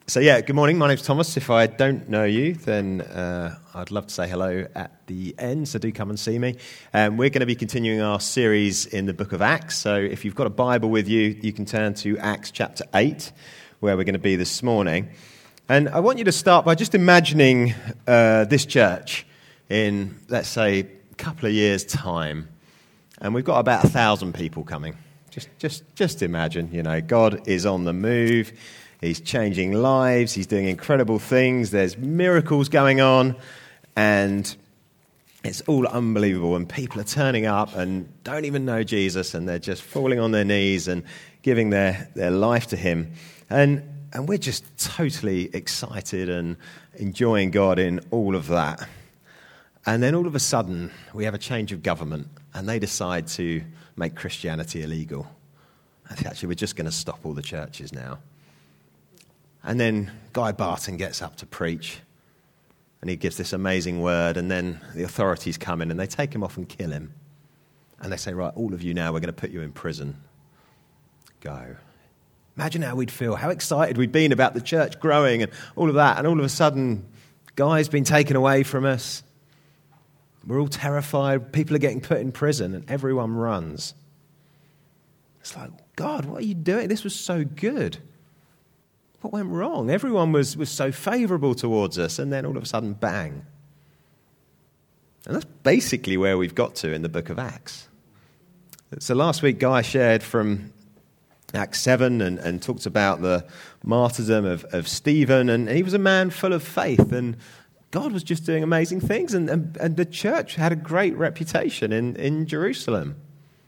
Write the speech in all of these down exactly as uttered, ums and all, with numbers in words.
So yeah, good morning. My name's Thomas. If I don't know you, then uh, I'd love to say hello at the end, so do come and see me. Um, we're going to be continuing our series in the book of Acts. So if you've got a Bible with you, you can turn to Acts chapter eight, where we're going to be this morning. And I want you to start by just imagining uh, this church in, let's say, a couple of years' time. And we've got about a thousand people coming. Just, just, just imagine, you know, God is on the move. He's changing lives. He's doing incredible things. There's miracles going on, and it's all unbelievable. And people are turning up and don't even know Jesus, and they're just falling on their knees and giving their, their life to him. And and we're just totally excited and enjoying God in all of that. And then all of a sudden, we have a change of government, and they decide to make Christianity illegal. I think actually we're just going to stop all the churches now. And then Guy Barton gets up to preach, and he gives this amazing word, and then the authorities come in, and they take him off and kill him. And they say, right, all of you now, we're going to put you in prison. Go. Imagine how we'd feel, how excited we'd been about the church growing and all of that, and all of a sudden, Guy's been taken away from us. We're all terrified. People are getting put in prison, and everyone runs. It's like, God, what are you doing? This was so good. What went wrong? Everyone was, was so favourable towards us, and then all of a sudden, bang. And that's basically where we've got to in the book of Acts. So last week, Guy shared from Acts seven and, and talked about the martyrdom of, of Stephen, and he was a man full of faith, and God was just doing amazing things, and, and, and the church had a great reputation in, in Jerusalem.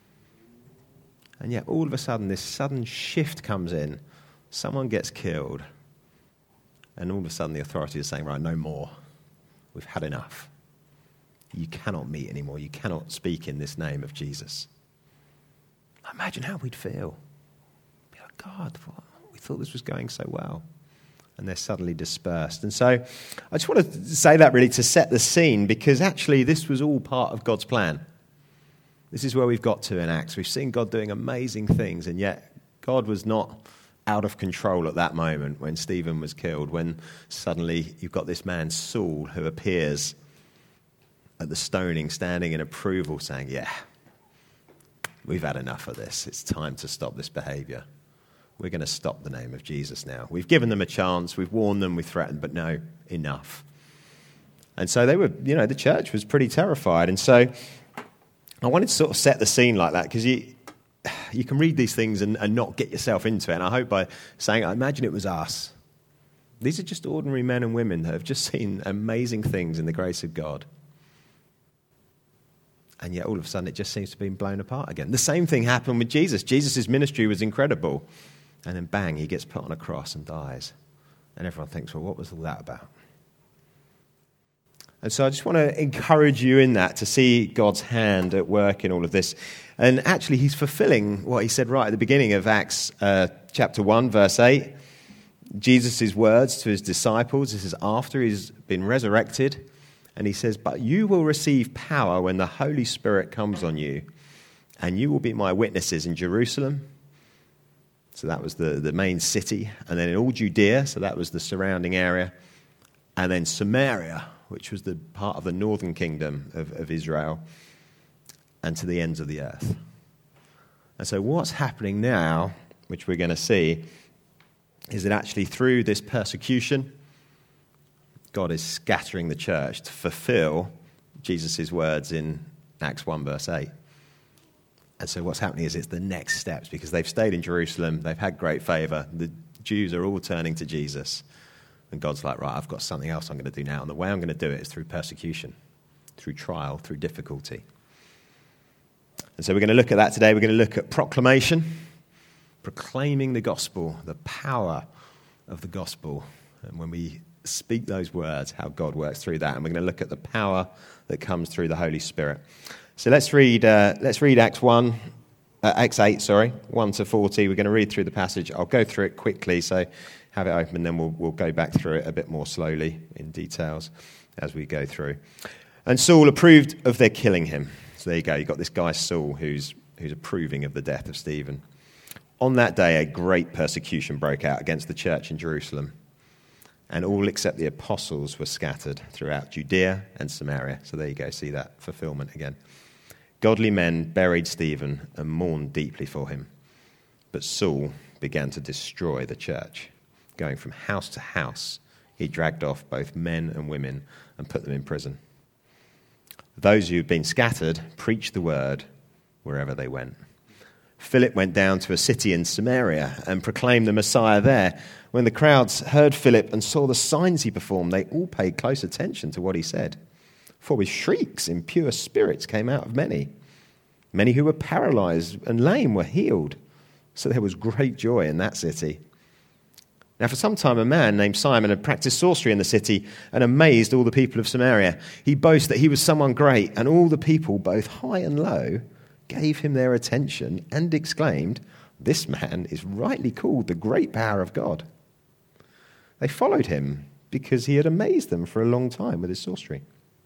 And yet all of a sudden, this sudden shift comes in. Someone gets killed, and all of a sudden the authorities are saying, right, no more. We've had enough. You cannot meet anymore. You cannot speak in this name of Jesus. Imagine how we'd feel. Be like, God, we thought this was going so well. And they're suddenly dispersed. And so I just want to say that really to set the scene, because actually this was all part of God's plan. This is where we've got to in Acts. We've seen God doing amazing things, and yet God was not out of control at that moment when Stephen was killed, when suddenly you've got this man, Saul, who appears at the stoning, standing in approval, saying, yeah, we've had enough of this. It's time to stop this behavior. We're going to stop the name of Jesus now. We've given them a chance. We've warned them. We've threatened, but no, enough. And so they were, you know, the church was pretty terrified. And so I wanted to sort of set the scene like that, because you you can read these things and, and not get yourself into it. And I hope by saying, I imagine it was us. These are just ordinary men and women that have just seen amazing things in the grace of God. And yet all of a sudden it just seems to be blown apart again. The same thing happened with Jesus. Jesus' ministry was incredible. And then bang, he gets put on a cross and dies. And everyone thinks, well, what was all that about? And so I just want to encourage you in that, to see God's hand at work in all of this. And actually, he's fulfilling what he said right at the beginning of Acts uh, chapter one, verse eight. Jesus' words to his disciples. This is after he's been resurrected. And he says, but you will receive power when the Holy Spirit comes on you. And you will be my witnesses in Jerusalem. So that was the, the main city. And then in all Judea, so that was the surrounding area. And then Samaria, which was the part of the northern kingdom of, of Israel, and to the ends of the earth. And so what's happening now, which we're going to see, is that actually through this persecution, God is scattering the church to fulfill Jesus' words in Acts one, verse eight. And so what's happening is it's the next steps, because they've stayed in Jerusalem, they've had great favor, the Jews are all turning to Jesus. And God's like, right, I've got something else I'm going to do now. And the way I'm going to do it is through persecution, through trial, through difficulty. And so we're going to look at that today. We're going to look at proclamation, proclaiming the gospel, the power of the gospel. And when we speak those words, how God works through that. And we're going to look at the power that comes through the Holy Spirit. So let's read, uh, let's read Acts one, uh, Acts eight, sorry, one to forty. We're going to read through the passage. I'll go through it quickly, so have it open, and then we'll, we'll go back through it a bit more slowly in details as we go through. And Saul approved of their killing him. So there you go. You've got this guy Saul who's who's approving of the death of Stephen. On that day, a great persecution broke out against the church in Jerusalem. And all except the apostles were scattered throughout Judea and Samaria. So there you go, see that fulfillment again. Godly men buried Stephen and mourned deeply for him. But Saul began to destroy the church. Going from house to house, he dragged off both men and women and put them in prison. Those who had been scattered preached the word wherever they went. Philip went down to a city in Samaria and proclaimed the Messiah there. When the crowds heard Philip and saw the signs he performed, they all paid close attention to what he said. For with shrieks impure spirits came out of many. Many who were paralyzed and lame were healed. So there was great joy in that city. Now for some time a man named Simon had practiced sorcery in the city and amazed all the people of Samaria. He boasted that he was someone great, and all the people, both high and low, gave him their attention and exclaimed, "This man is rightly called the great power of God." They followed him because he had amazed them for a long time with his sorcery.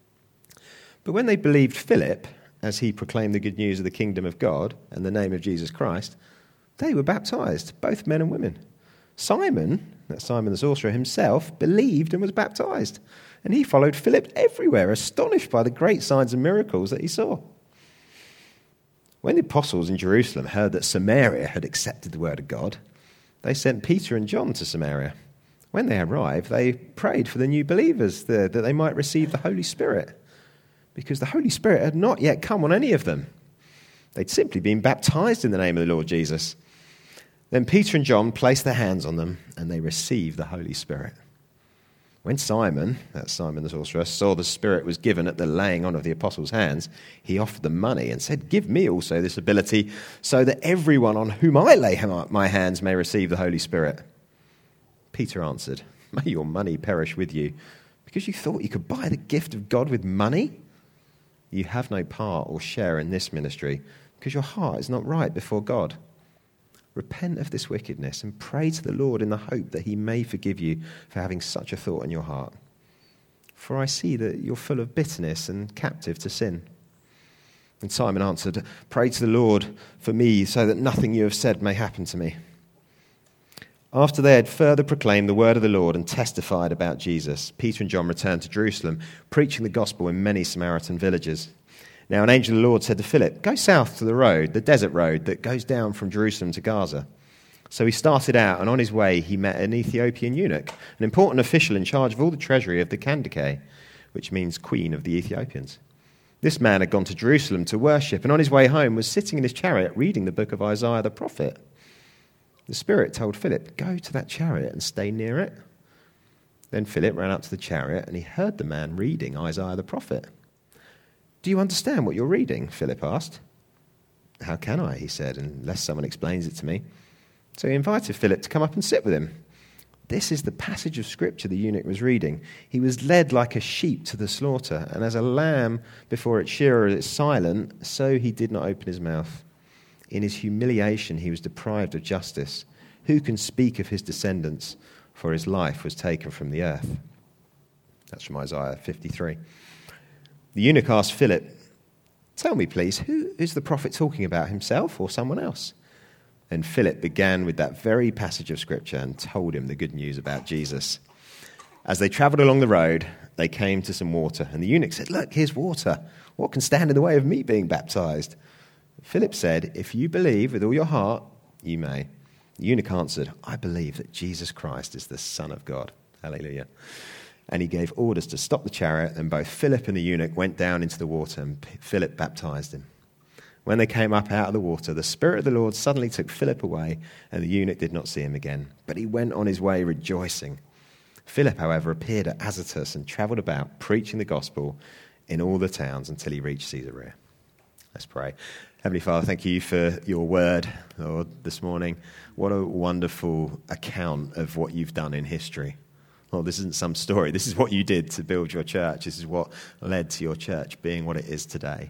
But when they believed Philip, as he proclaimed the good news of the kingdom of God and the name of Jesus Christ, they were baptized, both men and women. Simon, that's Simon the sorcerer himself, believed and was baptized. And he followed Philip everywhere, astonished by the great signs and miracles that he saw. When the apostles in Jerusalem heard that Samaria had accepted the word of God, they sent Peter and John to Samaria. When they arrived, they prayed for the new believers there, that they might receive the Holy Spirit, because the Holy Spirit had not yet come on any of them. They'd simply been baptized in the name of the Lord Jesus. Then Peter and John placed their hands on them, and they received the Holy Spirit. When Simon, that's Simon the sorcerer, saw the Spirit was given at the laying on of the apostles' hands, he offered them money and said, "Give me also this ability, so that everyone on whom I lay my hands may receive the Holy Spirit." Peter answered, "May your money perish with you, because you thought you could buy the gift of God with money? You have no part or share in this ministry, because your heart is not right before God. Repent of this wickedness and pray to the Lord in the hope that he may forgive you for having such a thought in your heart. For I see that you're full of bitterness and captive to sin." And Simon answered, "Pray to the Lord for me so that nothing you have said may happen to me." After they had further proclaimed the word of the Lord and testified about Jesus, Peter and John returned to Jerusalem, preaching the gospel in many Samaritan villages. Now an angel of the Lord said to Philip, "Go south to the road, the desert road that goes down from Jerusalem to Gaza." So he started out, and on his way he met an Ethiopian eunuch, an important official in charge of all the treasury of the Kandake, which means Queen of the Ethiopians. This man had gone to Jerusalem to worship, and on his way home was sitting in his chariot reading the book of Isaiah the prophet. The Spirit told Philip, "Go to that chariot and stay near it." Then Philip ran up to the chariot, and he heard the man reading Isaiah the prophet. "Do you understand what you're reading?" Philip asked. "How can I," he said, "unless someone explains it to me?" So he invited Philip to come up and sit with him. This is the passage of Scripture the eunuch was reading. "He was led like a sheep to the slaughter, and as a lamb before its shearer is silent, so he did not open his mouth. In his humiliation he was deprived of justice. Who can speak of his descendants? For his life was taken from the earth." That's from Isaiah fifty-three. The eunuch asked Philip, "Tell me, please, who is the prophet talking about, himself or someone else?" And Philip began with that very passage of Scripture and told him the good news about Jesus. As they travelled along the road, they came to some water, and the eunuch said, "Look, here's water. What can stand in the way of me being baptized?" Philip said, "If you believe with all your heart, you may." The eunuch answered, "I believe that Jesus Christ is the Son of God." Hallelujah. And he gave orders to stop the chariot, and both Philip and the eunuch went down into the water, and Philip baptized him. When they came up out of the water, the Spirit of the Lord suddenly took Philip away, and the eunuch did not see him again, but he went on his way rejoicing. Philip, however, appeared at Azotus and travelled about, preaching the gospel in all the towns until he reached Caesarea. Let's pray. Heavenly Father, thank you for your word, Lord, this morning. What a wonderful account of what you've done in history. Lord, this isn't some story. This is what you did to build your church. This is what led to your church being what it is today.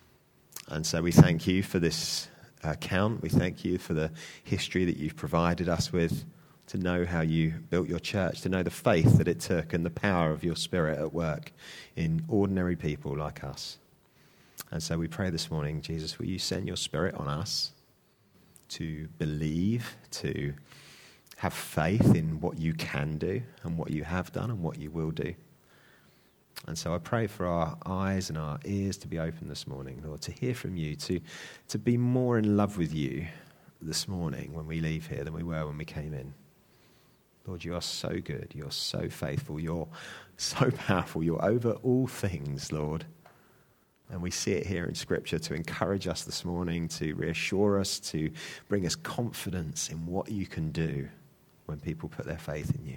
And so we thank you for this account. We thank you for the history that you've provided us with, to know how you built your church, to know the faith that it took and the power of your Spirit at work in ordinary people like us. And so we pray this morning, Jesus, will you send your Spirit on us to believe, to have faith in what you can do and what you have done and what you will do. And so I pray for our eyes and our ears to be open this morning, Lord, to hear from you, to, to be more in love with you this morning when we leave here than we were when we came in. Lord, you are so good. You're so faithful. You're so powerful. You're over all things, Lord. And we see it here in Scripture to encourage us this morning, to reassure us, to bring us confidence in what you can do when people put their faith in you.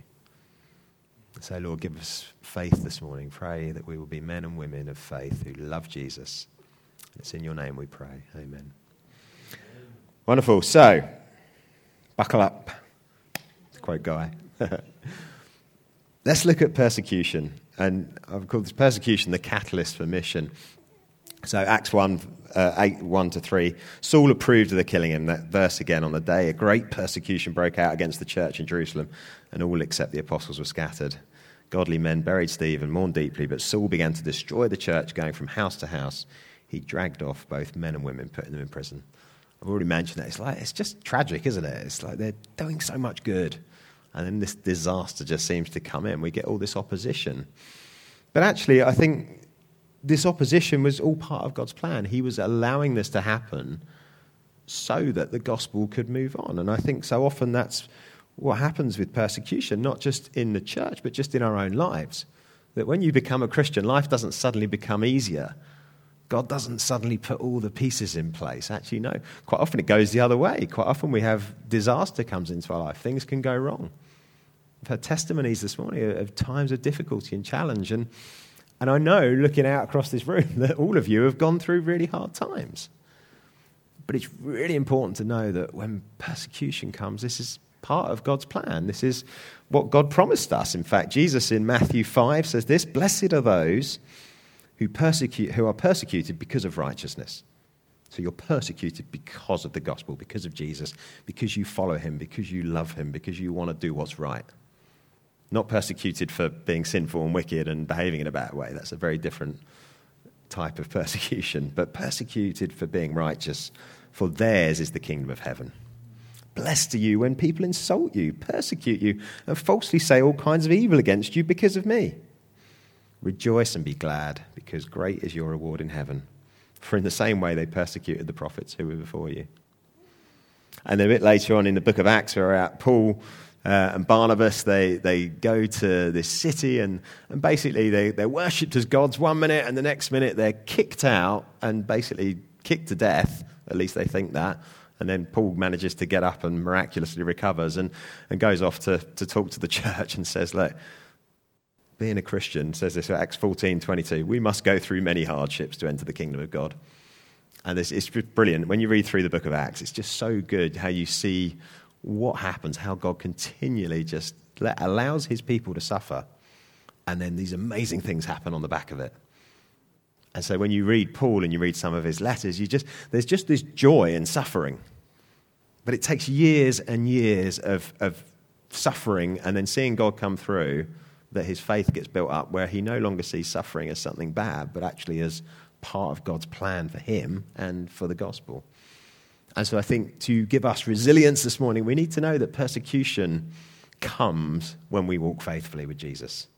So, Lord, give us faith this morning. Pray that we will be men and women of faith who love Jesus. It's in your name we pray. Amen. Wonderful. So, buckle up. To quote Guy. Let's look at persecution. And I've called this persecution the catalyst for mission. So Acts one, uh, eight, one to three, Saul approved of the killing him. That verse again, on the day a great persecution broke out against the church in Jerusalem, and all except the apostles were scattered. Godly men buried Stephen, mourned deeply, but Saul began to destroy the church, going from house to house. He dragged off both men and women, putting them in prison. I've already mentioned that. It's like, it's just tragic, isn't it? It's like they're doing so much good, and then this disaster just seems to come in. We get all this opposition. But actually, I think this opposition was all part of God's plan. He was allowing this to happen so that the gospel could move on. And I think so often that's what happens with persecution, not just in the church, but just in our own lives. That when you become a Christian, life doesn't suddenly become easier. God doesn't suddenly put all the pieces in place. Actually, no. Quite often it goes the other way. Quite often we have disaster comes into our life. Things can go wrong. I've heard testimonies this morning of times of difficulty and challenge. And And I know, looking out across this room, that all of you have gone through really hard times. But it's really important to know that when persecution comes, this is part of God's plan. This is what God promised us. In fact, Jesus in Matthew five says this: "Blessed are those who persecute, who are persecuted because of righteousness." So you're persecuted because of the gospel, because of Jesus, because you follow him, because you love him, because you want to do what's right. Not persecuted for being sinful and wicked and behaving in a bad way. That's a very different type of persecution. But persecuted for being righteous, for theirs is the kingdom of heaven. Blessed are you when people insult you, persecute you, and falsely say all kinds of evil against you because of me. Rejoice and be glad, because great is your reward in heaven. For in the same way they persecuted the prophets who were before you. And a bit later on in the book of Acts, we're at Paul Uh, and Barnabas, they, they go to this city and, and basically they, they're worshipped as gods one minute, and the next minute they're kicked out and basically kicked to death. At least they think that. And then Paul manages to get up and miraculously recovers and, and goes off to, to talk to the church and says, look, being a Christian, says this, Acts fourteen twenty-two, we must go through many hardships to enter the kingdom of God. And it's, it's brilliant. When you read through the book of Acts, it's just so good how you see what happens, how God continually just let, allows his people to suffer, and then these amazing things happen on the back of it. And so when you read Paul and you read some of his letters, you just there's just this joy in suffering. But it takes years and years of, of suffering and then seeing God come through that his faith gets built up, where he no longer sees suffering as something bad, but actually as part of God's plan for him and for the gospel. And so I think to give us resilience this morning, we need to know that persecution comes when we walk faithfully with Jesus.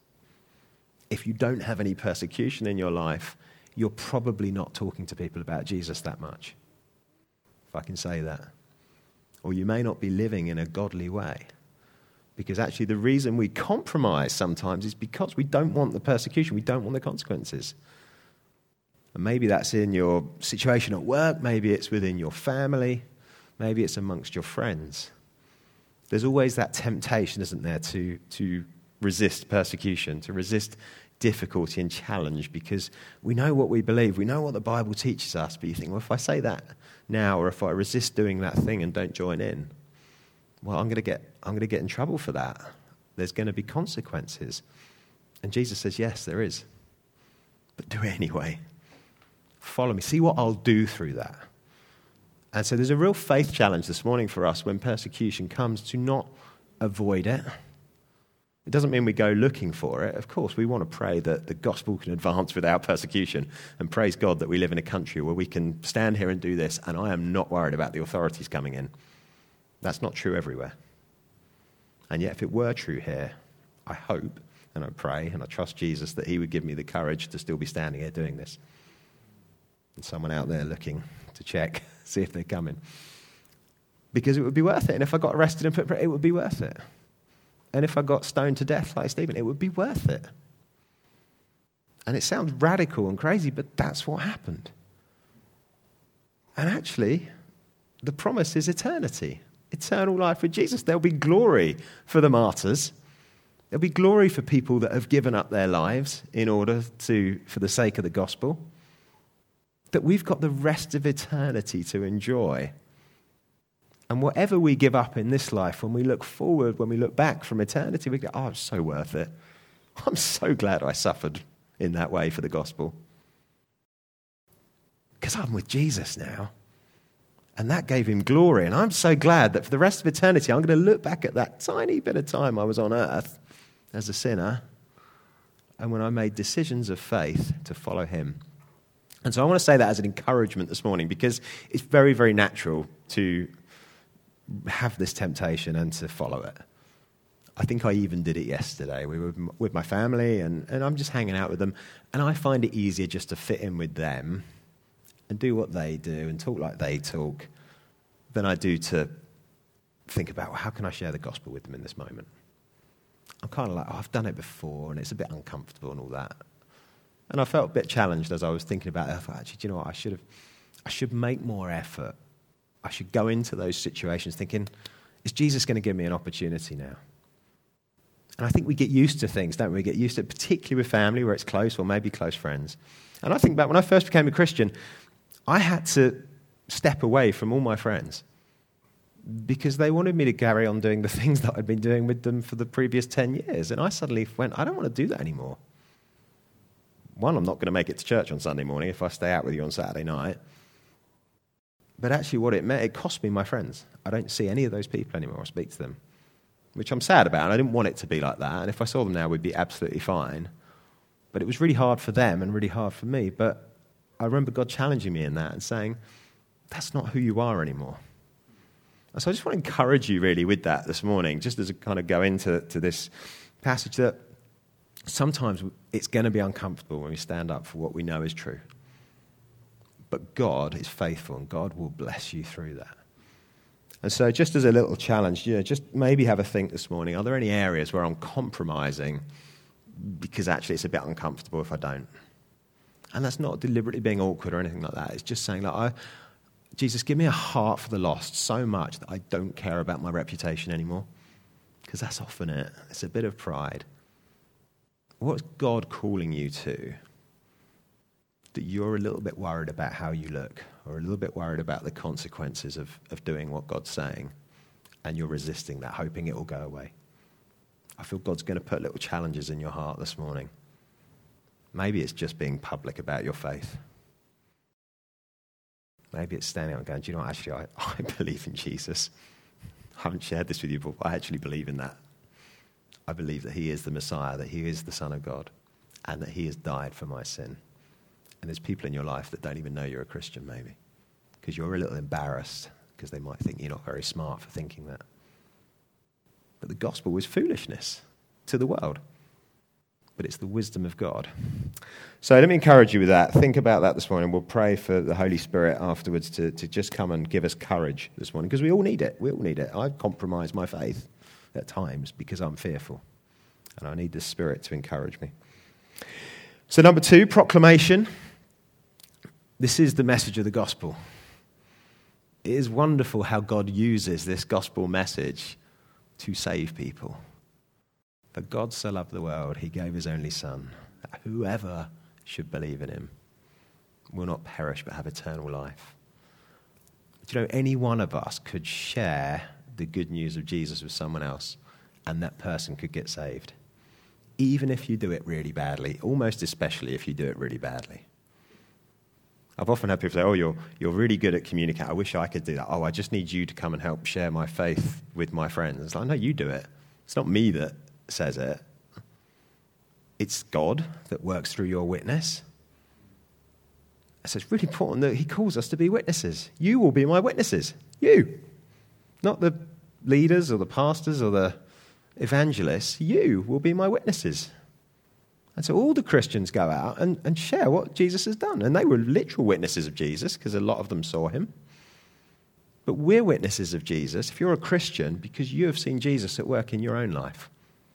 If you don't have any persecution in your life, you're probably not talking to people about Jesus that much, if I can say that. Or you may not be living in a godly way. Because actually the reason we compromise sometimes is because we don't want the persecution, we don't want the consequences. And maybe that's in your situation at work, maybe it's within your family, maybe it's amongst your friends. There's always that temptation, isn't there, to, to resist persecution, to resist difficulty and challenge, because we know what we believe, we know what the Bible teaches us, but you think, well, if I say that now, or if I resist doing that thing and don't join in, well, I'm going to get I'm going to get in trouble for that. There's going to be consequences. And Jesus says, yes, there is. But do it anyway. Follow me. See what I'll do through that. And so there's a real faith challenge this morning for us when persecution comes, to not avoid it. It doesn't mean we go looking for it. Of course, we want to pray that the gospel can advance without persecution, and praise God that we live in a country where we can stand here and do this, and I am not worried about the authorities coming in. That's not true everywhere. And yet if it were true here, I hope and I pray and I trust Jesus that he would give me the courage to still be standing here doing this. And someone out there looking to check, see if they're coming. Because it would be worth it. And if I got arrested and put, it would be worth it. And if I got stoned to death like Stephen, it would be worth it. And it sounds radical and crazy, but that's what happened. And actually, the promise is eternity. Eternal life with Jesus. There'll be glory for the martyrs. There'll be glory for people that have given up their lives in order to, for the sake of the gospel. That we've got the rest of eternity to enjoy. And whatever we give up in this life, when we look forward, when we look back from eternity, we go, oh, it's so worth it. I'm so glad I suffered in that way for the gospel. Because I'm with Jesus now. And that gave him glory. And I'm so glad that for the rest of eternity, I'm going to look back at that tiny bit of time I was on earth as a sinner, and when I made decisions of faith to follow him. And so I want to say that as an encouragement this morning, because it's very, very natural to have this temptation and to follow it. I think I even did it yesterday. We were with my family, and, and I'm just hanging out with them, and I find it easier just to fit in with them and do what they do and talk like they talk than I do to think about, well, how can I share the gospel with them in this moment? I'm kind of like, oh, I've done it before, and it's a bit uncomfortable and all that. And I felt a bit challenged as I was thinking about it. I thought, actually, do you know what? I should have, I should make more effort. I should go into those situations thinking, is Jesus going to give me an opportunity now? And I think we get used to things, don't we? We get used to it, particularly with family where it's close or maybe close friends. And I think back when I first became a Christian, I had to step away from all my friends because they wanted me to carry on doing the things that I'd been doing with them for the previous ten years. And I suddenly went, I don't want to do that anymore. One, I'm not going to make it to church on Sunday morning if I stay out with you on Saturday night. But actually what it meant, it cost me my friends. I don't see any of those people anymore or speak to them, which I'm sad about. And I didn't want it to be like that. And if I saw them now, we'd be absolutely fine. But it was really hard for them and really hard for me. But I remember God challenging me in that and saying, that's not who you are anymore. And so I just want to encourage you really with that this morning, just as I kind of go into to this passage, that sometimes it's going to be uncomfortable when we stand up for what we know is true. But God is faithful and God will bless you through that. And so just as a little challenge, you know, just maybe have a think this morning, are there any areas where I'm compromising because actually it's a bit uncomfortable if I don't? And that's not deliberately being awkward or anything like that. It's just saying, like, I, Jesus, give me a heart for the lost so much that I don't care about my reputation anymore. Because that's often it. It's a bit of pride. What's God calling you to? That you're a little bit worried about how you look, or a little bit worried about the consequences of, of doing what God's saying, and you're resisting that, hoping it will go away. I feel God's going to put little challenges in your heart this morning. Maybe it's just being public about your faith. Maybe it's standing out and going, do you know what, actually, I, I believe in Jesus. I haven't shared this with you, but I actually believe in that. I believe that he is the Messiah, that he is the Son of God, and that he has died for my sin. And there's people in your life that don't even know you're a Christian, maybe, because you're a little embarrassed, because they might think you're not very smart for thinking that. But the gospel is foolishness to the world. But it's the wisdom of God. So let me encourage you with that. Think about that this morning. We'll pray for the Holy Spirit afterwards to, to just come and give us courage this morning, because we all need it. We all need it. I've compromised my faith at times because I'm fearful. And I need the Spirit to encourage me. So number two, proclamation. This is the message of the gospel. It is wonderful how God uses this gospel message to save people. For God so loved the world, he gave his only Son, that whoever should believe in him will not perish but have eternal life. Do you know, any one of us could share the good news of Jesus with someone else, and that person could get saved. Even if you do it really badly, almost especially if you do it really badly. I've often had people say, oh, you're you're really good at communicating. I wish I could do that. Oh, I just need you to come and help share my faith with my friends. It's like, no, you do it. It's not me that says it. It's God that works through your witness. So it's really important that he calls us to be witnesses. You will be my witnesses. You. Not the leaders or the pastors or the evangelists, you will be my witnesses. And so all the Christians go out and, and share what Jesus has done. And they were literal witnesses of Jesus because a lot of them saw him. But we're witnesses of Jesus if you're a Christian because you have seen Jesus at work in your own life.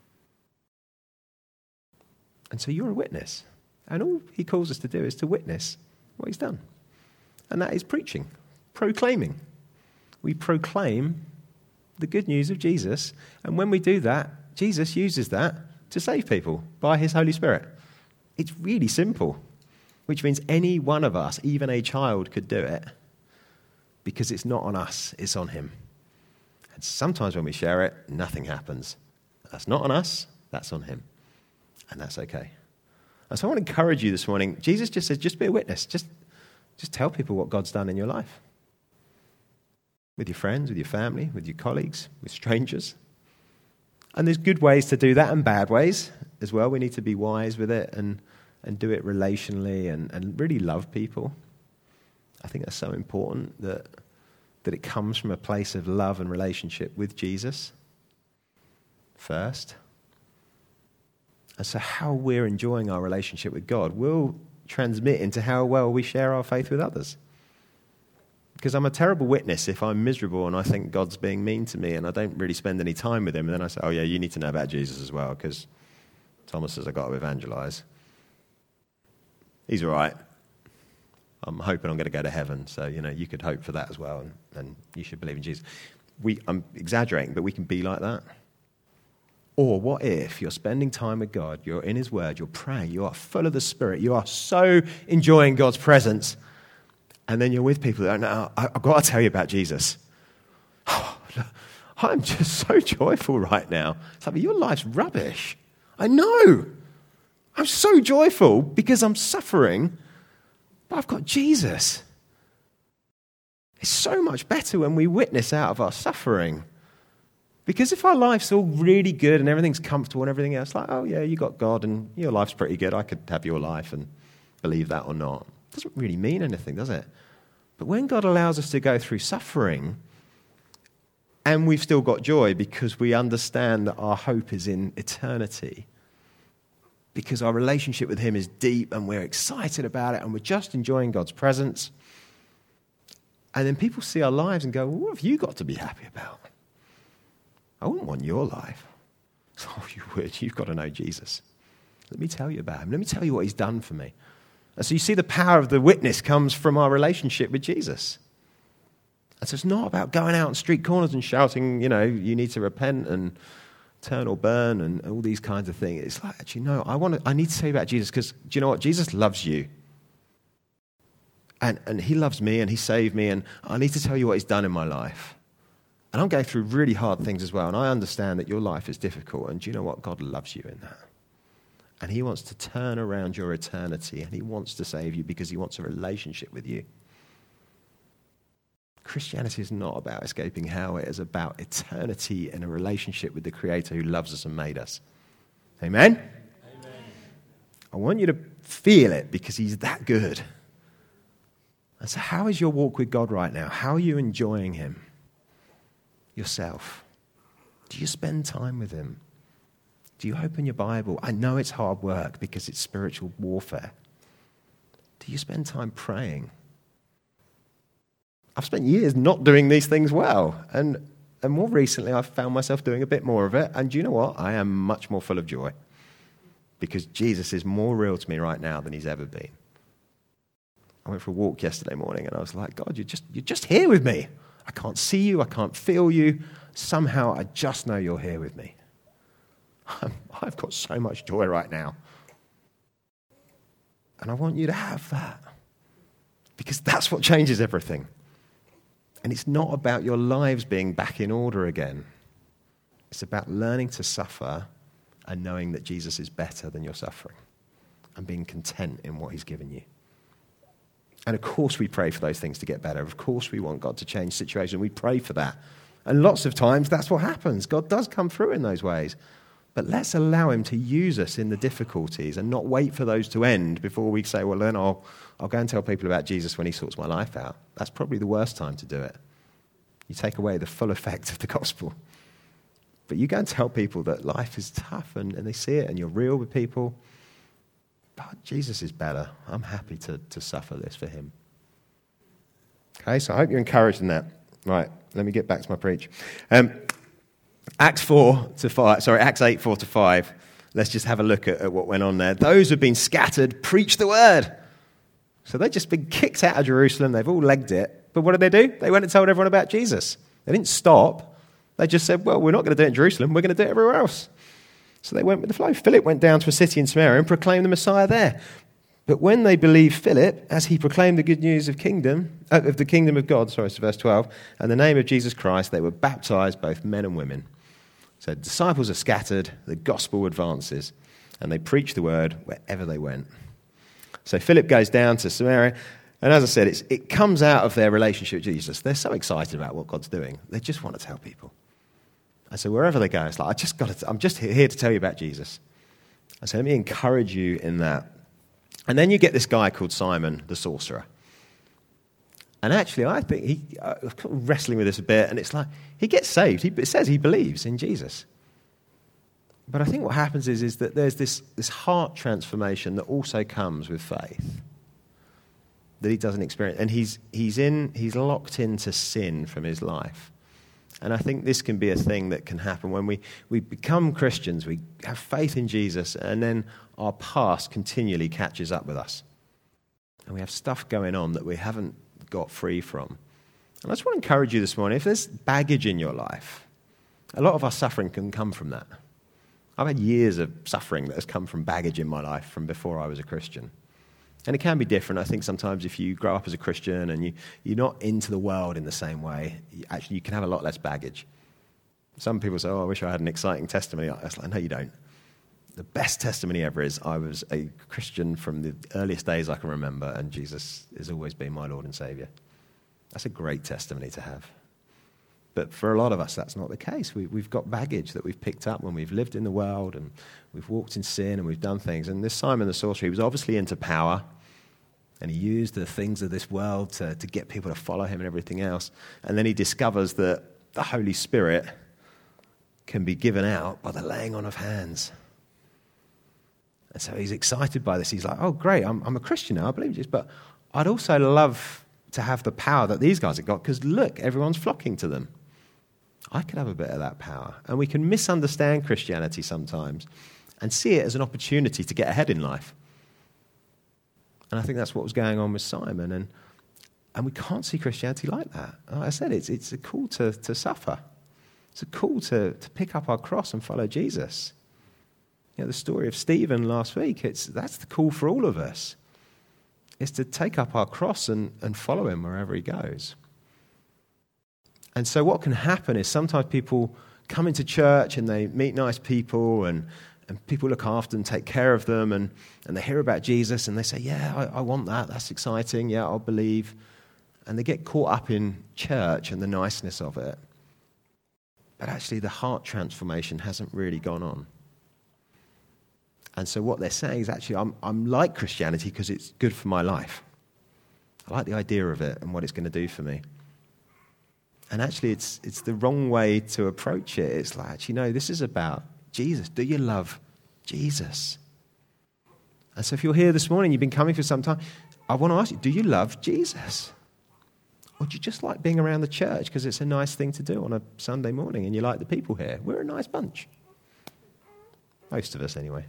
And so you're a witness. And all he calls us to do is to witness what he's done. And that is preaching, proclaiming. We proclaim the good news of Jesus. And when we do that, Jesus uses that to save people by his Holy Spirit. It's really simple, which means any one of us, even a child, could do it because it's not on us, it's on him. And sometimes when we share it, nothing happens. That's not on us, that's on him. And that's okay. And so I want to encourage you this morning. Jesus just says, just be a witness. Just, just tell people what God's done in your life. With your friends, with your family, with your colleagues, with strangers. And there's good ways to do that and bad ways as well. We need to be wise with it and, and do it relationally and, and really love people. I think that's so important that, that it comes from a place of love and relationship with Jesus first. And so how we're enjoying our relationship with God will transmit into how well we share our faith with others. Because I'm a terrible witness if I'm miserable and I think God's being mean to me and I don't really spend any time with him. And then I say, oh yeah, you need to know about Jesus as well because Thomas says I've got to evangelize. He's all right. I'm hoping I'm going to go to heaven. So, you know, you could hope for that as well. And, and you should believe in Jesus. We, I'm exaggerating, but we can be like that. Or what if you're spending time with God, you're in his word, you're praying, you are full of the Spirit, you are so enjoying God's presence, and then you're with people that, no, I've got to tell you about Jesus. Oh, I'm just so joyful right now. It's like, your life's rubbish. I know. I'm so joyful because I'm suffering, but I've got Jesus. It's so much better when we witness out of our suffering. Because if our life's all really good and everything's comfortable and everything else, like, oh yeah, you got God and your life's pretty good, I could have your life and believe that or not. It doesn't really mean anything, does it? But when God allows us to go through suffering and we've still got joy because we understand that our hope is in eternity, because our relationship with him is deep and we're excited about it and we're just enjoying God's presence, and then people see our lives and go, well, what have you got to be happy about? I wouldn't want your life. Oh, you would. You've got to know Jesus. Let me tell you about him. Let me tell you what he's done for me. And so you see the power of the witness comes from our relationship with Jesus. And so it's not about going out on street corners and shouting, you know, you need to repent and turn or burn and all these kinds of things. It's like, actually, no, I want to, I need to tell you about Jesus because, do you know what? Jesus loves you. And, and he loves me and he saved me and I need to tell you what he's done in my life. And I'm going through really hard things as well. And I understand that your life is difficult. And do you know what? God loves you in that. And he wants to turn around your eternity. And he wants to save you because he wants a relationship with you. Christianity is not about escaping hell. It is about eternity and a relationship with the Creator who loves us and made us. Amen? Amen. I want you to feel it because he's that good. And so how is your walk with God right now? How are you enjoying him? Yourself. Do you spend time with him? Do you open your Bible? I know it's hard work because it's spiritual warfare. Do you spend time praying? I've spent years not doing these things well. And, and more recently, I've found myself doing a bit more of it. And do you know what? I am much more full of joy because Jesus is more real to me right now than he's ever been. I went for a walk yesterday morning and I was like, God, you're just, you're just here with me. I can't see you. I can't feel you. Somehow, I just know you're here with me. I'm, I've got so much joy right now. And I want you to have that. Because that's what changes everything. And it's not about your lives being back in order again. It's about learning to suffer and knowing that Jesus is better than your suffering. And being content in what he's given you. And of course we pray for those things to get better. Of course we want God to change situations. We pray for that. And lots of times that's what happens. God does come through in those ways. But let's allow him to use us in the difficulties and not wait for those to end before we say, well, then I'll, I'll go and tell people about Jesus when he sorts my life out. That's probably the worst time to do it. You take away the full effect of the gospel. But you go and tell people that life is tough and, and they see it and you're real with people. But Jesus is better. I'm happy to, to suffer this for him. Okay, so I hope you're encouraged in that. Right, let me get back to my preach. Um, Acts four to five, sorry, Acts eight, four to five. Let's just have a look at, at what went on there. Those who've been scattered preach the word. So they've just been kicked out of Jerusalem. They've all legged it. But what did they do? They went and told everyone about Jesus. They didn't stop. They just said, well, we're not going to do it in Jerusalem. We're going to do it everywhere else. So they went with the flow. Philip went down to a city in Samaria and proclaimed the Messiah there. But when they believed Philip, as he proclaimed the good news of kingdom uh, of the kingdom of God, sorry, it's verse twelve, and the name of Jesus Christ, they were baptized, both men and women. So disciples are scattered, the gospel advances, and they preach the word wherever they went. So Philip goes down to Samaria, and as I said, it's, it comes out of their relationship with Jesus. They're so excited about what God's doing. They just want to tell people. And so wherever they go, it's like, I just got to, I'm just here to tell you about Jesus. And so let me encourage you in that. And then you get this guy called Simon the sorcerer. And actually, I think he, I was wrestling with this a bit, and it's like, he gets saved. He, it says he believes in Jesus. But I think what happens is, is that there's this, this heart transformation that also comes with faith that he doesn't experience. And he's, he's, in, he's locked into sin from his life. And I think this can be a thing that can happen when we, we become Christians, we have faith in Jesus, and then our past continually catches up with us. And we have stuff going on that we haven't got free from. And I just want to encourage you this morning, if there's baggage in your life, a lot of our suffering can come from that. I've had years of suffering that has come from baggage in my life from before I was a Christian. And it can be different. I think sometimes if you grow up as a Christian and you, you're not into the world in the same way, you, actually you can have a lot less baggage. Some people say, oh, I wish I had an exciting testimony. I was like, no, you don't. The best testimony ever is I was a Christian from the earliest days I can remember, and Jesus has always been my Lord and Saviour. That's a great testimony to have. But for a lot of us, that's not the case. We, we've got baggage that we've picked up when we've lived in the world and we've walked in sin and we've done things. And this Simon the sorcerer, he was obviously into power, and he used the things of this world to, to get people to follow him and everything else. And then he discovers that the Holy Spirit can be given out by the laying on of hands. And so he's excited by this. He's like, oh, great, I'm, I'm a Christian now, I believe Jesus. But I'd also love to have the power that these guys have got, because look, everyone's flocking to them. I could have a bit of that power. And we can misunderstand Christianity sometimes and see it as an opportunity to get ahead in life. And I think that's what was going on with Simon. And and we can't see Christianity like that. Like I said, it's it's a call to, to suffer. It's a call to, to pick up our cross and follow Jesus. You know, the story of Stephen last week, it's that's the call for all of us. It's to take up our cross and, and follow him wherever he goes. And so what can happen is sometimes people come into church and they meet nice people and, and people look after them, take care of them, and, and they hear about Jesus and they say, yeah, I, I want that, that's exciting, yeah, I'll believe. And they get caught up in church and the niceness of it. But actually the heart transformation hasn't really gone on. And so what they're saying is actually, I'm, I'm like Christianity because it's good for my life. I like the idea of it and what it's going to do for me. And actually, it's it's the wrong way to approach it. It's like, actually, no, this is about Jesus. Do you love Jesus? And so if you're here this morning, you've been coming for some time, I want to ask you, do you love Jesus? Or do you just like being around the church because it's a nice thing to do on a Sunday morning and you like the people here? We're a nice bunch. Most of us, anyway.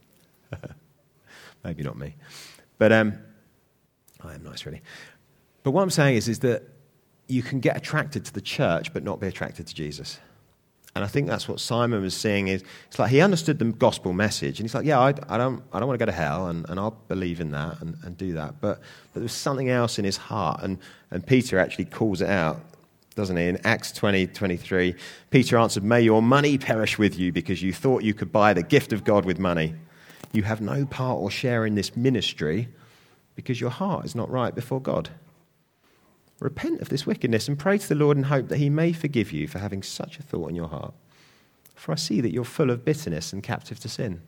Maybe not me. But um, I am nice, really. But what I'm saying is, is that you can get attracted to the church but not be attracted to Jesus. And I think that's what Simon was saying. Is it's like he understood the gospel message, and he's like, yeah, I, I don't I don't want to go to hell, and, and I'll believe in that and, and do that. But, but there's something else in his heart, and, and Peter actually calls it out, doesn't he? In Acts twenty twenty-three, Peter answered, may your money perish with you because you thought you could buy the gift of God with money. You have no part or share in this ministry because your heart is not right before God. Repent of this wickedness and pray to the Lord in hope that he may forgive you for having such a thought in your heart. For I see that you're full of bitterness and captive to sin.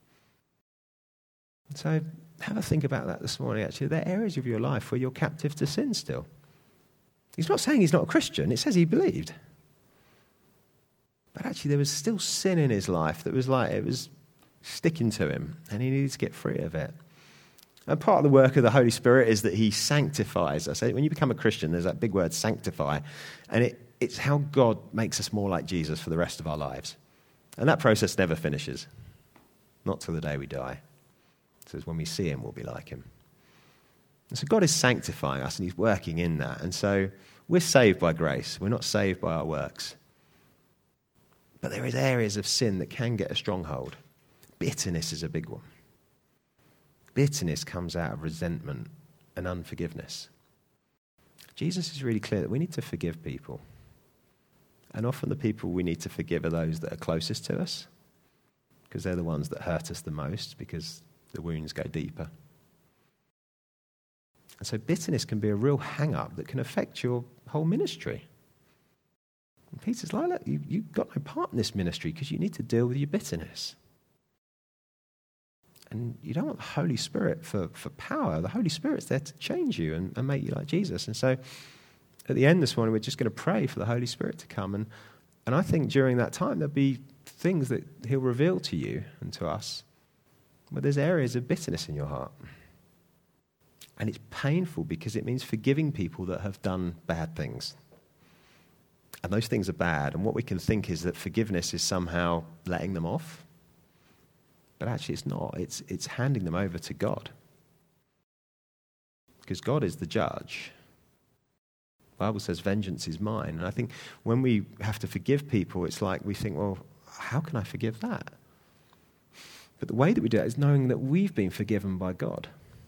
So have a think about that this morning, actually. There are areas of your life where you're captive to sin still. He's not saying he's not a Christian. It says he believed. But actually there was still sin in his life that was like, it was sticking to him, and he needed to get free of it. And part of the work of the Holy Spirit is that he sanctifies us. When you become a Christian, there's that big word, sanctify. And it, it's how God makes us more like Jesus for the rest of our lives. And that process never finishes. Not till the day we die. It says when we see him, we'll be like him. And so God is sanctifying us, and he's working in that. And so we're saved by grace. We're not saved by our works. But there is areas of sin that can get a stronghold. Bitterness is a big one. Bitterness comes out of resentment and unforgiveness. Jesus is really clear that we need to forgive people. And often the people we need to forgive are those that are closest to us, because they're the ones that hurt us the most, because the wounds go deeper. And so bitterness can be a real hang-up that can affect your whole ministry. And Peter's like, look, you, you've got no part in this ministry because you need to deal with your bitterness. And you don't want the Holy Spirit for, for power. The Holy Spirit's there to change you and, and make you like Jesus. And so at the end this morning, we're just going to pray for the Holy Spirit to come. And, and I think during that time, there'll be things that he'll reveal to you and to us where there's areas of bitterness in your heart. And it's painful because it means forgiving people that have done bad things. And those things are bad. And what we can think is that forgiveness is somehow letting them off. But actually it's not. It's, it's handing them over to God. Because God is the judge. The Bible says vengeance is mine. And I think when we have to forgive people, it's like we think, well, how can I forgive that? But the way that we do it is knowing that we've been forgiven by God.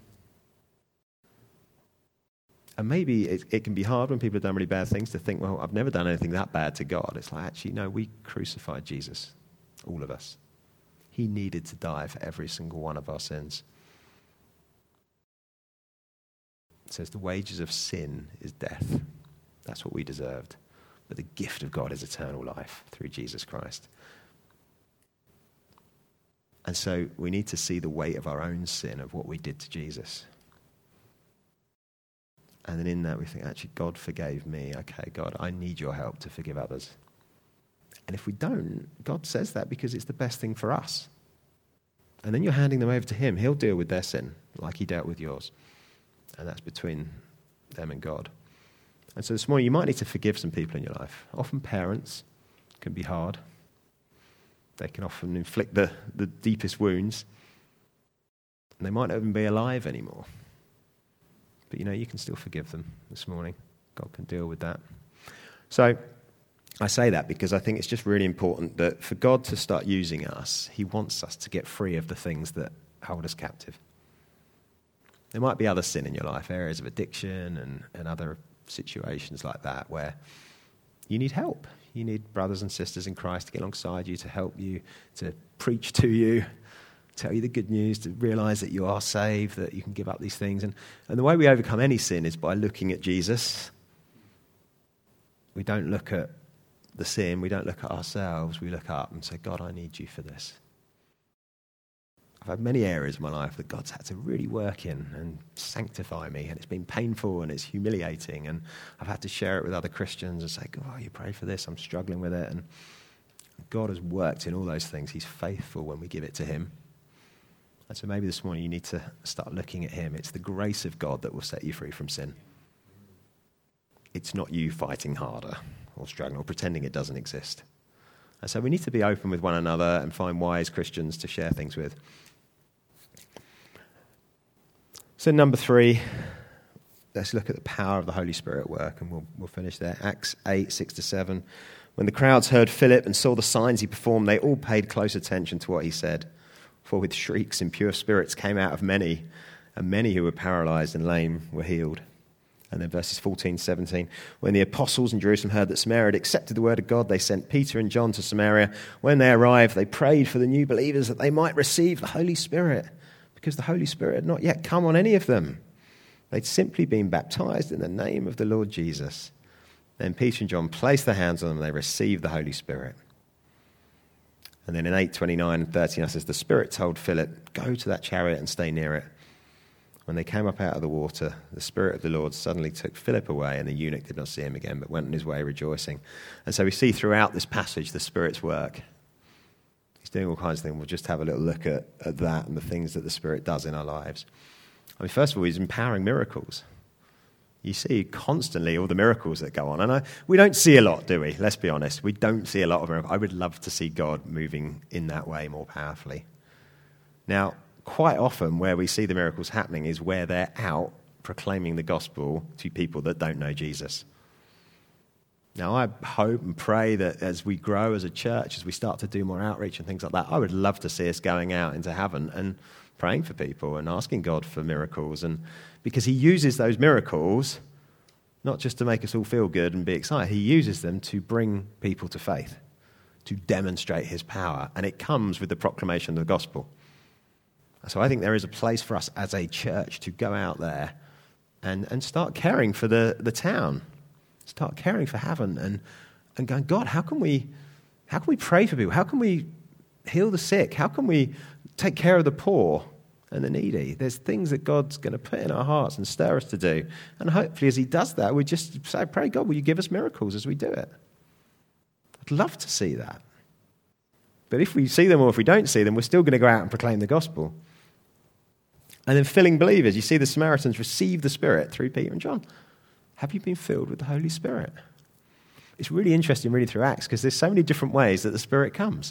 And maybe it, it can be hard when people have done really bad things to think, well, I've never done anything that bad to God. It's like, actually, no, we crucified Jesus, all of us. He needed to die for every single one of our sins. It says the wages of sin is death. That's what we deserved. But the gift of God is eternal life through Jesus Christ. And so we need to see the weight of our own sin, of what we did to Jesus. And then in that we think, actually, God forgave me. Okay, God, I need your help to forgive others. And if we don't, God says that because it's the best thing for us. And then you're handing them over to him. He'll deal with their sin like he dealt with yours. And that's between them and God. And so this morning you might need to forgive some people in your life. Often parents can be hard. They can often inflict the, the deepest wounds. And they might not even be alive anymore. But you know, you can still forgive them this morning. God can deal with that. So I say that because I think it's just really important that for God to start using us, he wants us to get free of the things that hold us captive. There might be other sin in your life, areas of addiction and, and other situations like that where you need help. You need brothers and sisters in Christ to get alongside you, to help you, to preach to you, tell you the good news, to realize that you are saved, that you can give up these things. And, and the way we overcome any sin is by looking at Jesus. We don't look at the sin, we don't look at ourselves, we look up and say, God, I need you for this. I've had many areas of my life that God's had to really work in and sanctify me, and it's been painful and it's humiliating, and I've had to share it with other Christians and say, oh, you pray for this, I'm struggling with it. And God has worked in all those things. He's faithful when we give it to him. And so maybe this morning you need to start looking at him. It's the grace of God that will set you free from sin. It's not you fighting harder or struggling or pretending it doesn't exist. And so we need to be open with one another and find wise Christians to share things with. So number three, let's look at the power of the Holy Spirit at work, and we'll, we'll finish there. Acts eight, six to seven. When the crowds heard Philip and saw the signs he performed, they all paid close attention to what he said. For with shrieks impure spirits came out of many, and many who were paralyzed and lame were healed. And then verses fourteen, seventeen. When the apostles in Jerusalem heard that Samaria had accepted the word of God, they sent Peter and John to Samaria. When they arrived, they prayed for the new believers that they might receive the Holy Spirit, because the Holy Spirit had not yet come on any of them. They'd simply been baptized in the name of the Lord Jesus. Then Peter and John placed their hands on them and they received the Holy Spirit. And then in eight, twenty-nine and thirty, it says, the Spirit told Philip, go to that chariot and stay near it. When they came up out of the water, the Spirit of the Lord suddenly took Philip away, and the eunuch did not see him again, but went on his way rejoicing. And so we see throughout this passage the Spirit's work. He's doing all kinds of things. We'll just have a little look at, at that and the things that the Spirit does in our lives. I mean, first of all, he's empowering miracles. You see constantly all the miracles that go on. And I, we don't see a lot, do we? Let's be honest. We don't see a lot of miracles. I would love to see God moving in that way more powerfully. Now, quite often where we see the miracles happening is where they're out proclaiming the gospel to people that don't know Jesus. Now, I hope and pray that as we grow as a church, as we start to do more outreach and things like that, I would love to see us going out into heaven and praying for people and asking God for miracles. And because he uses those miracles not just to make us all feel good and be excited, he uses them to bring people to faith, to demonstrate his power. And it comes with the proclamation of the gospel. So I think there is a place for us as a church to go out there and, and start caring for the, the town, start caring for heaven and, and going, God, how can we how can we pray for people? How can we heal the sick? How can we take care of the poor and the needy? There's things that God's going to put in our hearts and stir us to do. And hopefully as he does that, we just say, pray, God, will you give us miracles as we do it? I'd love to see that. But if we see them or if we don't see them, we're still going to go out and proclaim the gospel. And then filling believers. You see the Samaritans receive the Spirit through Peter and John. Have you been filled with the Holy Spirit? It's really interesting reading through Acts because there's so many different ways that the Spirit comes.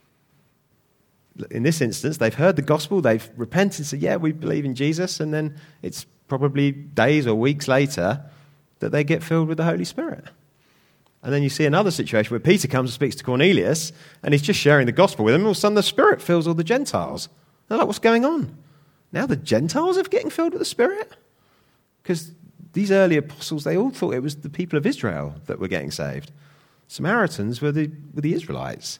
In this instance, they've heard the gospel, they've repented and said, yeah, we believe in Jesus, and then it's probably days or weeks later that they get filled with the Holy Spirit. And then you see another situation where Peter comes and speaks to Cornelius, and he's just sharing the gospel with them, and all of a sudden the Spirit fills all the Gentiles. They're like, what's going on? Now the Gentiles are getting filled with the Spirit? Because these early apostles, they all thought it was the people of Israel that were getting saved. Samaritans were the, were the Israelites.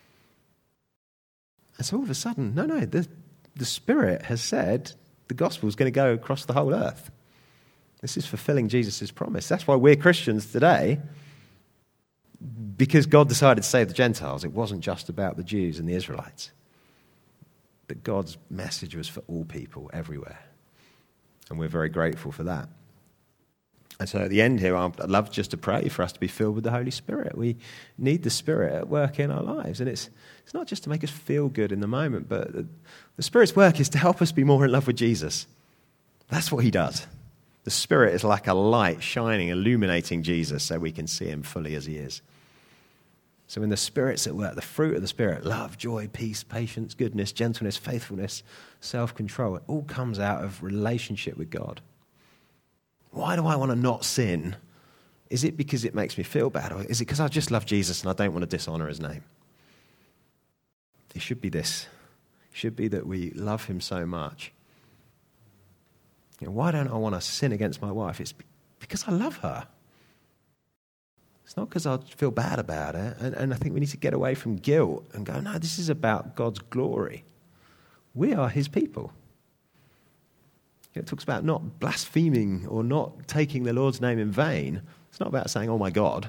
And so all of a sudden, no, no, the, the Spirit has said the gospel is going to go across the whole earth. This is fulfilling Jesus' promise. That's why we're Christians today, because God decided to save the Gentiles. It wasn't just about the Jews and the Israelites. That God's message was for all people everywhere. And we're very grateful for that. And so at the end here, I'd love just to pray for us to be filled with the Holy Spirit. We need the Spirit at work in our lives. And it's it's not just to make us feel good in the moment, but the, the Spirit's work is to help us be more in love with Jesus. That's what he does. The Spirit is like a light shining, illuminating Jesus so we can see him fully as he is. So when the Spirit's at work, the fruit of the Spirit, love, joy, peace, patience, goodness, gentleness, faithfulness, self-control, it all comes out of relationship with God. Why do I want to not sin? Is it because it makes me feel bad? Or is it because I just love Jesus and I don't want to dishonor his name? It should be this. It should be that we love him so much. You know, why don't I want to sin against my wife? It's because I love her. It's not because I feel bad about it. And, and I think we need to get away from guilt and go, no, this is about God's glory. We are his people. It talks about not blaspheming or not taking the Lord's name in vain. It's not about saying, oh my God.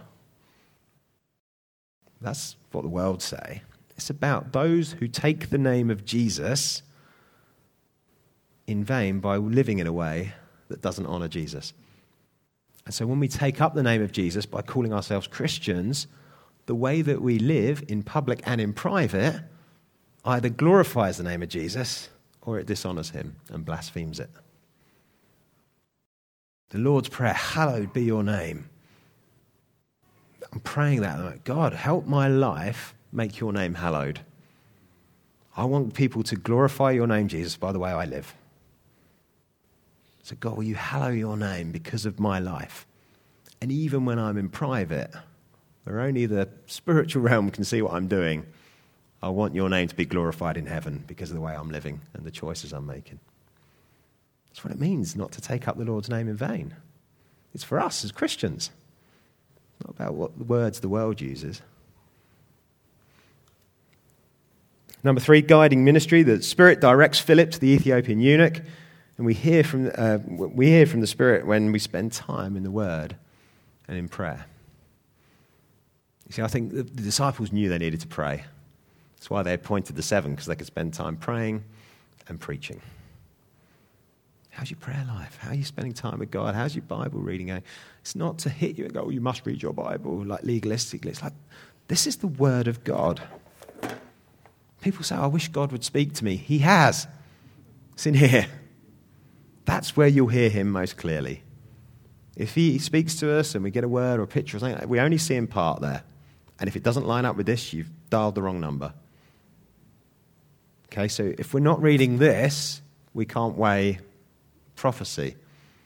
That's what the world say. It's about those who take the name of Jesus in vain by living in a way that doesn't honor Jesus. And so when we take up the name of Jesus by calling ourselves Christians, the way that we live in public and in private either glorifies the name of Jesus or it dishonors him and blasphemes it. The Lord's Prayer, hallowed be your name. I'm praying that. I'm like, God, help my life make your name hallowed. I want people to glorify your name, Jesus, by the way I live. So God, will you hallow your name because of my life? And even when I'm in private, where only the spiritual realm can see what I'm doing, I want your name to be glorified in heaven because of the way I'm living and the choices I'm making. That's what it means not to take up the Lord's name in vain. It's for us as Christians. It's not about what the words the world uses. Number three, guiding ministry. The Spirit directs Philip to the Ethiopian eunuch. And we hear from uh, we hear from the Spirit when we spend time in the Word and in prayer. You see, I think the, the disciples knew they needed to pray. That's why they appointed the seven, because they could spend time praying and preaching. How's your prayer life? How are you spending time with God? How's your Bible reading going? It's not to hit you and go, oh, you must read your Bible, like legalistically. It's like, this is the Word of God. People say, I wish God would speak to me. He has. It's in here. That's where you'll hear him most clearly. If he speaks to us and we get a word or a picture or something, we only see in part there. And if it doesn't line up with this, you've dialed the wrong number. Okay, so if we're not reading this, we can't weigh prophecy.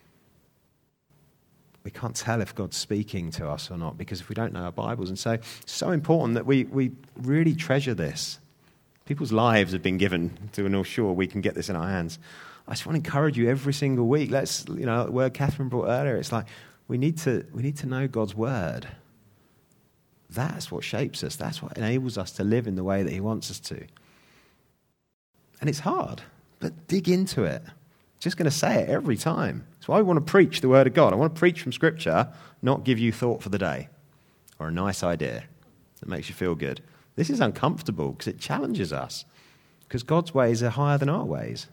We can't tell if God's speaking to us or not, because if we don't know our Bibles. And so it's so important that we, we really treasure this. People's lives have been given to ensure we can get this in our hands. I just want to encourage you every single week. Let's, you know, the word Catherine brought earlier, it's like we need to we need to know God's word. That's what shapes us. That's what enables us to live in the way that he wants us to. And it's hard, but dig into it. Just going to say it every time. That's why I want to preach the word of God. I want to preach from Scripture, not give you thought for the day or a nice idea that makes you feel good. This is uncomfortable because it challenges us, because God's ways are higher than our ways.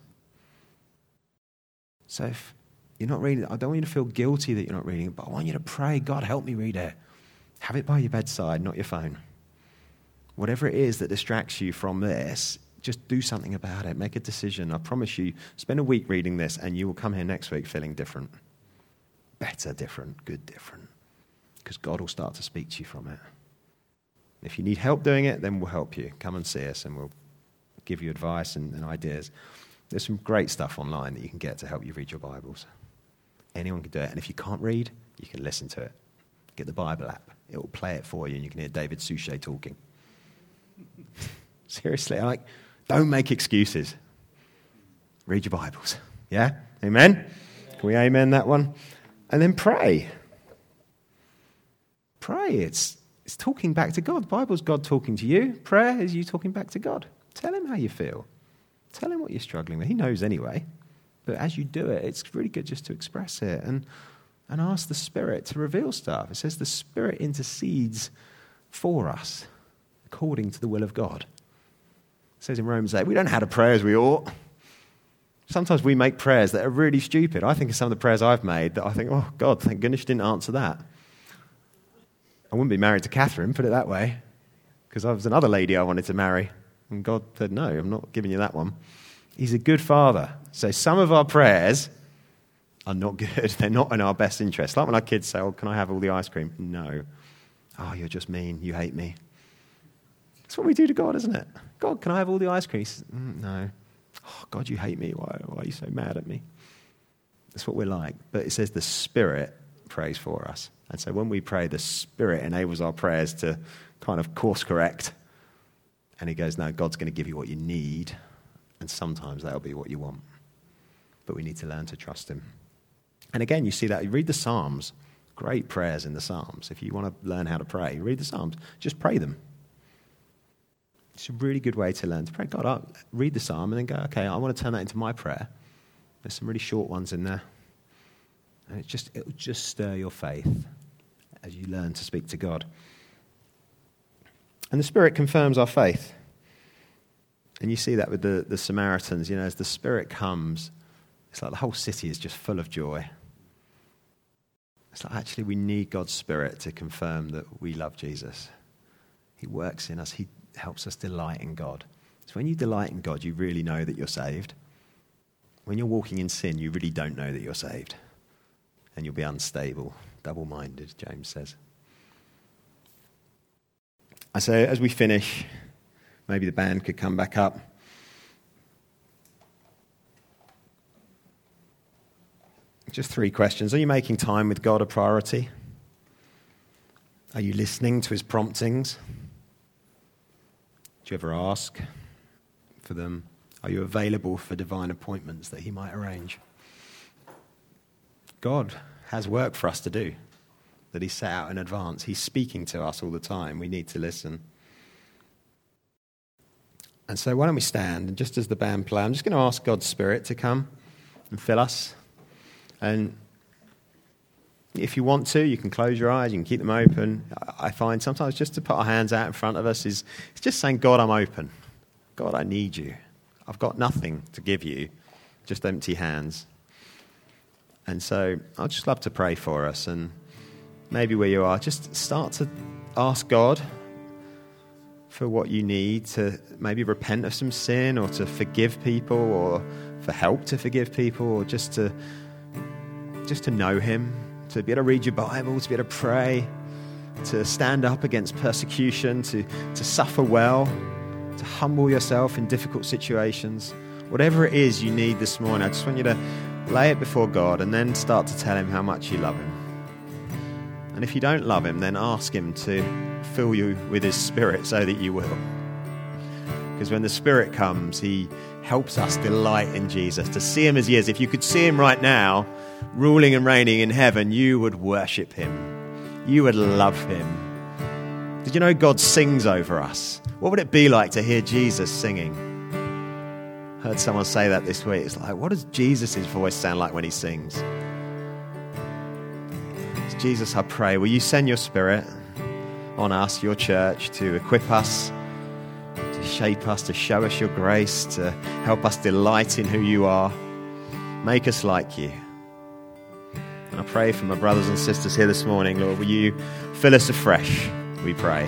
So if you're not reading it, I don't want you to feel guilty that you're not reading it, but I want you to pray, God, help me read it. Have it by your bedside, not your phone. Whatever it is that distracts you from this, just do something about it. Make a decision. I promise you, spend a week reading this and you will come here next week feeling different. Better different, good different. Because God will start to speak to you from it. If you need help doing it, then we'll help you. Come and see us and we'll give you advice and, and ideas. There's some great stuff online that you can get to help you read your Bibles. Anyone can do it. And if you can't read, you can listen to it. Get the Bible app. It will play it for you and you can hear David Suchet talking. Seriously, I'm like, don't make excuses. Read your Bibles. Yeah? Amen? Can we amen that one? And then pray. Pray. It's, it's talking back to God. The Bible's God talking to you. Prayer is you talking back to God. Tell him how you feel. Tell him what you're struggling with. He knows anyway. But as you do it, it's really good just to express it and, and ask the Spirit to reveal stuff. It says the Spirit intercedes for us according to the will of God. It says in Romans eight, we don't know how to pray as we ought. Sometimes we make prayers that are really stupid. I think of some of the prayers I've made that I think, oh, God, thank goodness you didn't answer that. I wouldn't be married to Catherine, put it that way, because I was another lady I wanted to marry. And God said, no, I'm not giving you that one. He's a good father. So some of our prayers are not good. They're not in our best interest. Like when our kids say, oh, can I have all the ice cream? No. Oh, you're just mean. You hate me. That's what we do to God, isn't it? God, can I have all the ice cream? He says, mm, no. Oh, God, you hate me. Why, why are you so mad at me? That's what we're like. But it says the Spirit prays for us. And so when we pray, the Spirit enables our prayers to kind of course correct. And he goes, no, God's going to give you what you need. And sometimes that'll be what you want. But we need to learn to trust him. And again, you see that. You read the Psalms. Great prayers in the Psalms. If you want to learn how to pray, read the Psalms. Just pray them. It's a really good way to learn to pray. God, I'll read the Psalm and then go, okay, I want to turn that into my prayer. There's some really short ones in there. And it just, it'll just stir your faith as you learn to speak to God. And the Spirit confirms our faith. And you see that with the, the Samaritans. You know, as the Spirit comes, it's like the whole city is just full of joy. It's like, actually, we need God's Spirit to confirm that we love Jesus. He works in us. He helps us delight in God. So when you delight in God, you really know that you're saved. When you're walking in sin, you really don't know that you're saved. And you'll be unstable, double-minded, James says. I say, as we finish, maybe the band could come back up. Just three questions. Are you making time with God a priority? Are you listening to his promptings? Do you ever ask for them? Are you available for divine appointments that he might arrange? God has work for us to do that he set out in advance. He's speaking to us all the time. We need to listen. And so why don't we stand, and just as the band play, I'm just going to ask God's Spirit to come and fill us. And if you want to, you can close your eyes, you can keep them open. I find sometimes just to put our hands out in front of us is it's just saying, God, I'm open. God, I need you. I've got nothing to give you, just empty hands. And so I'd just love to pray for us. And maybe where you are, just start to ask God for what you need to maybe repent of some sin, or to forgive people, or for help to forgive people, or just to just to know him, to be able to read your Bible, to be able to pray, to stand up against persecution, to, to suffer well, to humble yourself in difficult situations. Whatever it is you need this morning, I just want you to lay it before God and then start to tell him how much you love him. And if you don't love him, then ask him to fill you with his Spirit so that you will. Because when the Spirit comes, he helps us delight in Jesus, to see him as he is. If you could see him right now, ruling and reigning in heaven, you would worship him. You would love him. Did you know God sings over us? What would it be like to hear Jesus singing? I heard someone say that this week. It's like, what does Jesus' voice sound like when he sings? Jesus, I pray, will you send your Spirit on us, your church, to equip us, to shape us, to show us your grace, to help us delight in who you are. Make us like you. And I pray for my brothers and sisters here this morning, Lord, will you fill us afresh, we pray.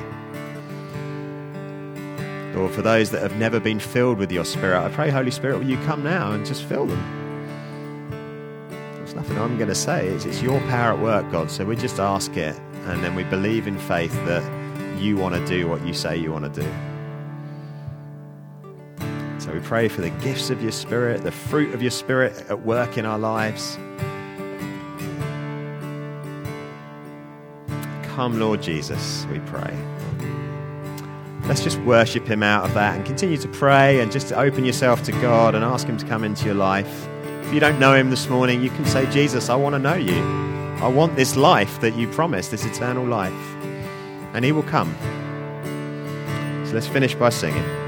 Lord, for those that have never been filled with your Spirit, I pray, Holy Spirit, will you come now and just fill them? There's nothing I'm going to say. It's, it's your power at work, God, so we just ask it, and then we believe in faith that you want to do what you say you want to do. So we pray for the gifts of your Spirit, the fruit of your Spirit at work in our lives. Come, Lord Jesus, we pray. Let's just worship him out of that and continue to pray and just to open yourself to God and ask him to come into your life. If you don't know him this morning, you can say, Jesus, I want to know you. I want this life that you promised, this eternal life. And he will come. So let's finish by singing.